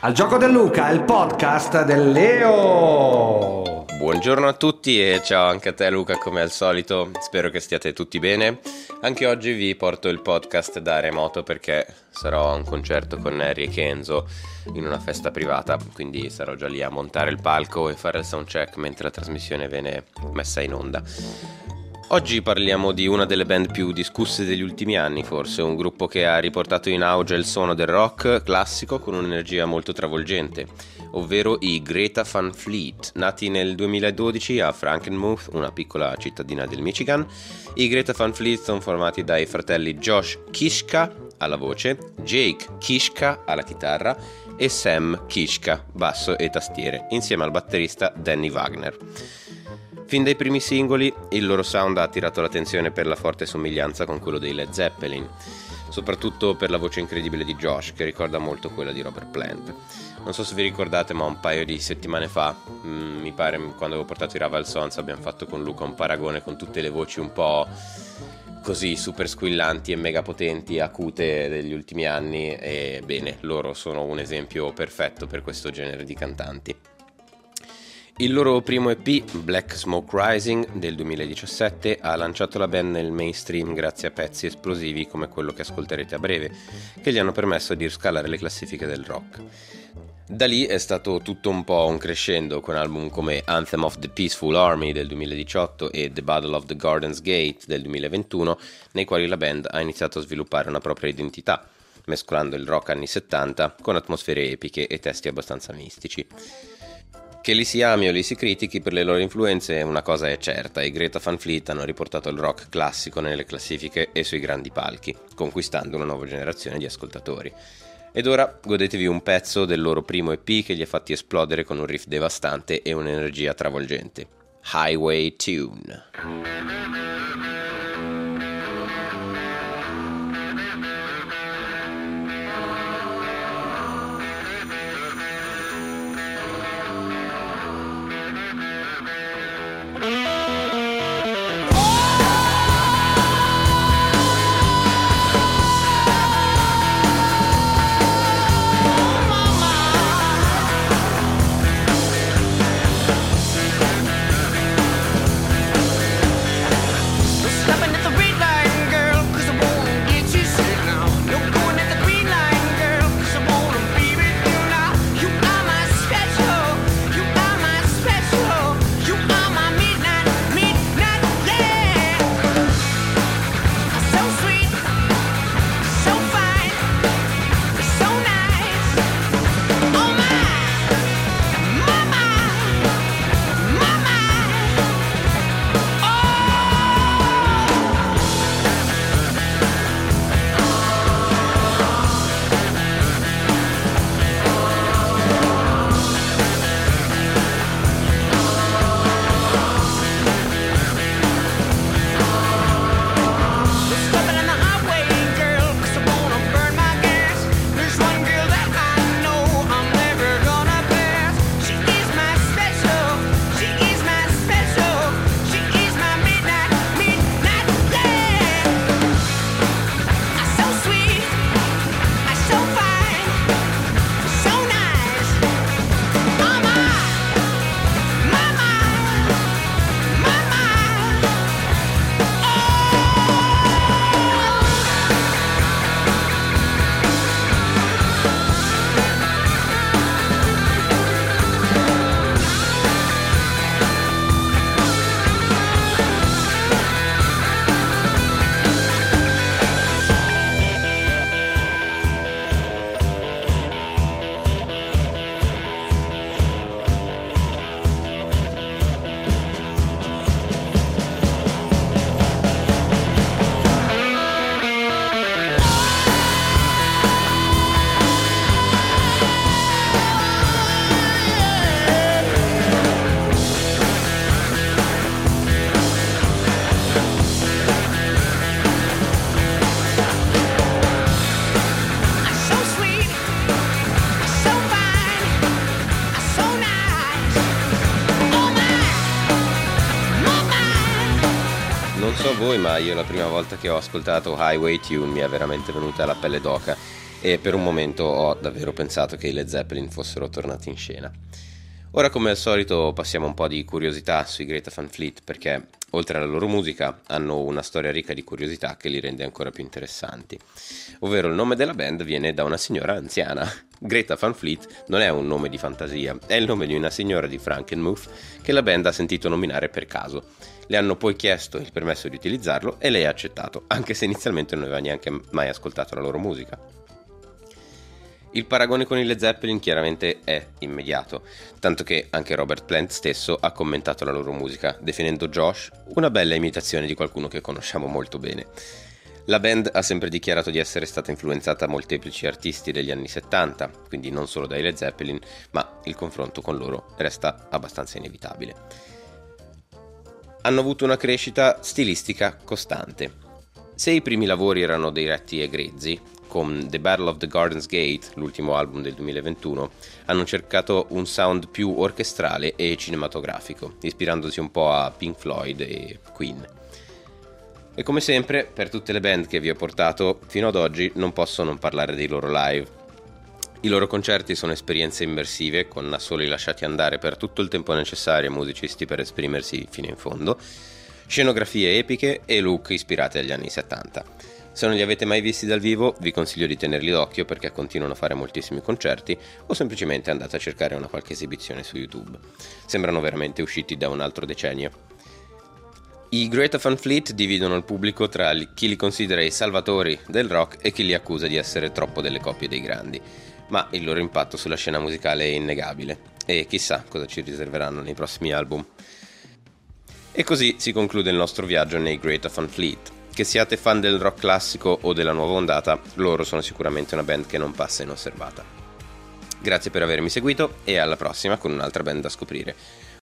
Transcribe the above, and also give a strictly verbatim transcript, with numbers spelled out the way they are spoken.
Al Gioco del Luca, il podcast del Leo. Buongiorno a tutti e ciao anche a te Luca, come al solito, spero che stiate tutti bene. Anche oggi vi porto il podcast da remoto perché sarò a un concerto con Harry e Kenzo in una festa privata, quindi sarò già lì a montare il palco e fare il soundcheck mentre la trasmissione viene messa in onda. Oggi parliamo di una delle band più discusse degli ultimi anni, forse, un gruppo che ha riportato in auge il suono del rock classico con un'energia molto travolgente, ovvero i Greta Van Fleet. Nati nel duemiladodici a Frankenmuth, una piccola cittadina del Michigan, i Greta Van Fleet sono formati dai fratelli Josh Kiszka alla voce, Jake Kiszka alla chitarra e Sam Kiszka, basso e tastiere, insieme al batterista Danny Wagner. Fin dai primi singoli, il loro sound ha attirato l'attenzione per la forte somiglianza con quello dei Led Zeppelin, soprattutto per la voce incredibile di Josh, che ricorda molto quella di Robert Plant. Non so se vi ricordate, ma un paio di settimane fa, mh, mi pare, quando avevo portato i Raval Sons, abbiamo fatto con Luca un paragone con tutte le voci un po' così super squillanti e mega potenti, acute degli ultimi anni, e bene, loro sono un esempio perfetto per questo genere di cantanti. Il loro primo E P, Black Smoke Rising, del duemiladiciassette, ha lanciato la band nel mainstream grazie a pezzi esplosivi come quello che ascolterete a breve, che gli hanno permesso di scalare le classifiche del rock. Da lì è stato tutto un po' un crescendo, con album come Anthem of the Peaceful Army del duemiladiciotto e The Battle of the Garden's Gate del duemilaventuno, nei quali la band ha iniziato a sviluppare una propria identità, mescolando il rock anni settanta con atmosfere epiche e testi abbastanza mistici. Che li si ami o li si critichi per le loro influenze, una cosa è certa: i Greta Van Fleet hanno riportato il rock classico nelle classifiche e sui grandi palchi, conquistando una nuova generazione di ascoltatori. Ed ora godetevi un pezzo del loro primo E P che li ha fatti esplodere con un riff devastante e un'energia travolgente. Highway Tune. Non so voi, ma io la prima volta che ho ascoltato Highway Tune mi è veramente venuta la pelle d'oca. e per un momento ho davvero pensato che i Led Zeppelin fossero tornati in scena. Ora, come al solito, passiamo un po' di curiosità sui Greta Van Fleet, perché oltre alla loro musica hanno una storia ricca di curiosità che li rende ancora più interessanti. Ovvero, il nome della band viene da una signora anziana. Greta Van Fleet non è un nome di fantasia, è il nome di una signora di Frankenmuth che la band ha sentito nominare per caso. Le hanno poi chiesto il permesso di utilizzarlo e lei ha accettato, anche se inizialmente non aveva neanche mai ascoltato la loro musica. Il paragone con i Led Zeppelin chiaramente è immediato, tanto che anche Robert Plant stesso ha commentato la loro musica, definendo Josh una bella imitazione di qualcuno che conosciamo molto bene. La band ha sempre dichiarato di essere stata influenzata da molteplici artisti degli anni settanta, quindi non solo dai Led Zeppelin, ma il confronto con loro resta abbastanza inevitabile. Hanno avuto una crescita stilistica costante. Se i primi lavori erano diretti e grezzi, con The Battle of the Garden's Gate, l'ultimo album del duemilaventuno, hanno cercato un sound più orchestrale e cinematografico, ispirandosi un po' a Pink Floyd e Queen. E come sempre, per tutte le band che vi ho portato, fino ad oggi non posso non parlare dei loro live. I loro concerti sono esperienze immersive, con assoli lasciati andare per tutto il tempo necessario ai musicisti per esprimersi fino in fondo, scenografie epiche e look ispirati agli anni settanta. Se non li avete mai visti dal vivo, vi consiglio di tenerli d'occhio perché continuano a fare moltissimi concerti, o semplicemente andate a cercare una qualche esibizione su YouTube. Sembrano veramente usciti da un altro decennio. I Greta Van Fleet dividono il pubblico tra chi li considera i salvatori del rock e chi li accusa di essere troppo delle coppie dei grandi, ma il loro impatto sulla scena musicale è innegabile, e chissà cosa ci riserveranno nei prossimi album. E così si conclude il nostro viaggio nei Greta Van Fleet. Che siate fan del rock classico o della nuova ondata, loro sono sicuramente una band che non passa inosservata. Grazie per avermi seguito e alla prossima con un'altra band da scoprire.